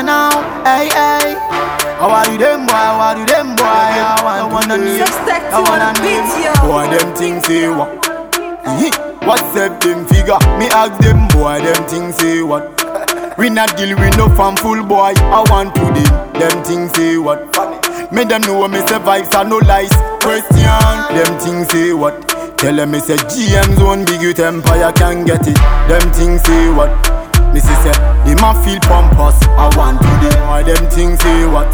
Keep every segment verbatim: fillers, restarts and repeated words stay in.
wanna know, hey, hey. How are you them boy, how are you them boy? I wanna know, I wanna know. Boy, them things say what? What's up them figure? Me ask them boy, them things say what? We not deal with no fan full boy. I want to them, them things say what? Me them know me say vibes are no lies. Question, them things say what? Tell them me say G M zone big youth empire can get it. Them things say what? Me say say they ma feel pompous. I want to them, why them things say what?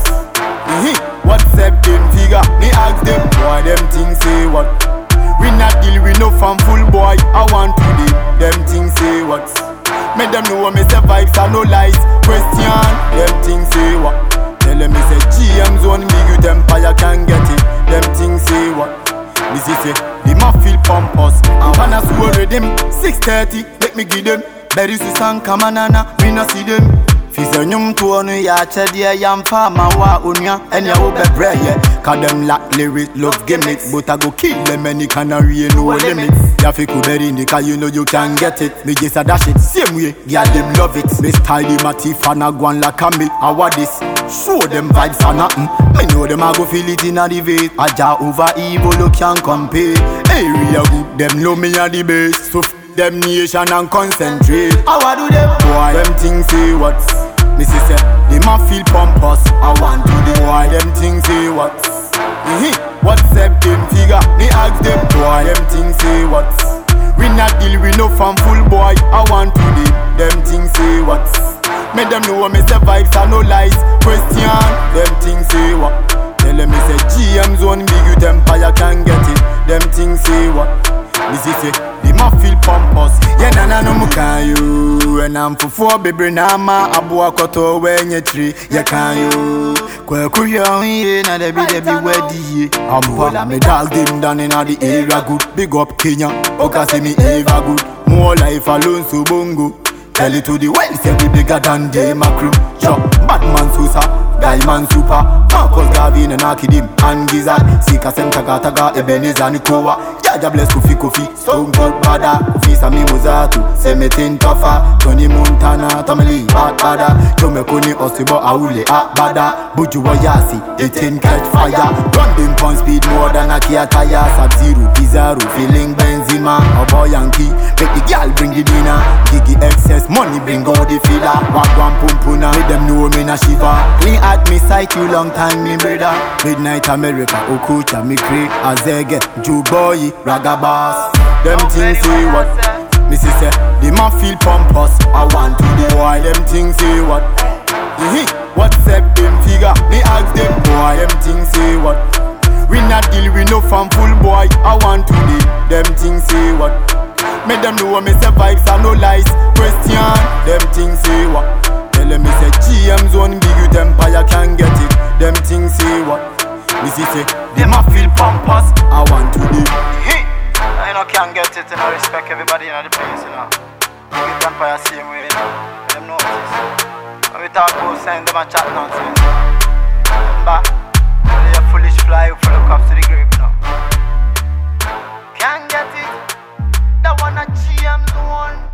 What's up them figure? Me ask them why them things say what? We not deal with no fan full boy. I want to them, them things say what? Me them know me say vibes are no lies. Question, them things say what? Tell them me say G M zone big youth empire can get it. Them things say what? Me say say they ma feel pompous. I wanna swear them six thirty. Let me give them berry si san kamanana. We no see them. Fisa nyum tuonu ya chedie yamfa mawa unya enya obe breye. Cause them lack lyrics, love gimmicks. But I go kill them any canary no limits. Ya fi kuberi indika you know you can get it. Me just a dash it same way, yeah them love it. Me style them a thief and a gwan like a me. I want this, show them vibes are nothing. Me know them a go feel it in a the vein. Aja over evil you can compare. Area good, them know me a the base. So f them nation and concentrate. How I do them? Boy, them things say what? Me say say, they ma feel pompous. I want to them. Boy, them things say what? What's up them figure? Me ask them. Boy, them things say what? We not deal with no fan full boy. I want to them. Them things say what? Me them know me say vibes are no lies. Question, them things say what? Tell them me say G M zone big youth empire can get it. Them things say what? Me say say, they ma feel pompous. Yeah, nana no muka you. And I'm for four baby nama. Abuwa koto wenye tree. Yeah, can you? Kwe kuya ye na debi debi wedi. Ampa me dog them down in the area good. Big up Kenya. Oka say me ever good. More life alone so bongo. Tell it to the world say we bigger than the macro. Yo, Batman Susa, Guy Man Super, Marcus Gavin and Akidim and Gizzard. Sika Senta Taga Ebenezer Nikowa. Jaja bless Kofi Kofi, Stone Cold Bada, Fisa Mimozatu, Semetin Tofa, Tony Montana, Tommy Bad Bada, Jomekuni Osibo Aule At Bada, Buju Wayasi, eighteen catch fire. Run them pon speed more than a Kia tire. Sub-Zero, Pizarro, feeling Benzema, a boy Yankee, make the girl bring the dinner. Gigi excess money bring all the filler. Wagwan Pumpuna, make them know me na Shiva. Clean at me sight you long time me brother. Midnight America, Okucha, me Craig, Azege, Joe Boy, Ragabas. Them things say what? Me say say, they ma feel pompous. I want to the boy, them things say what? What's up them figure? Me ask them boy, them things say what? We not deal with no fan full boy. I want to the, them things say what? Make them know me say vibes are no lies. Question, them things say what? Tell them me say G M zone big youth empire can get it. Them things say what? Me say say, they ma feel pompous. I want to the. I know can't get it and I respect everybody in the place, you know. Big youth empire same way, you know. Them know this. When we talk about saying them a chat nonsense. Remember, they a foolish fly who full of cops to the grave now. Can't get it. That one a G M zone.